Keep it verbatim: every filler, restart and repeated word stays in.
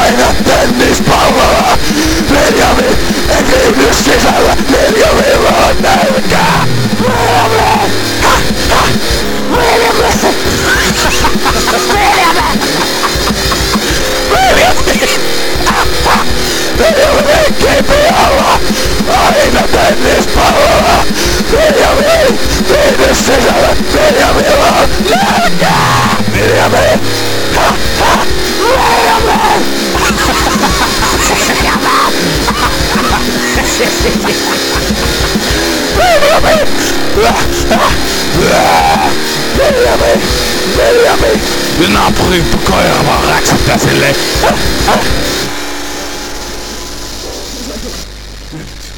Paina tennispalloa! Benjamin, ekyydy sisällä! Benjamilla on nälkää! Benjamin! Ha, ha! Benjamin! Benjamin! Benjamin! Benjamin kipialla! Aina tennispalloa! Benjamin! Ekyydy sisällä! Benjamilla on nälkää! Benjamin! Ha, ha! Benjamin! Benjamin! Benjamin! Benjamin! Naapurin koira vaan räksättää silleen.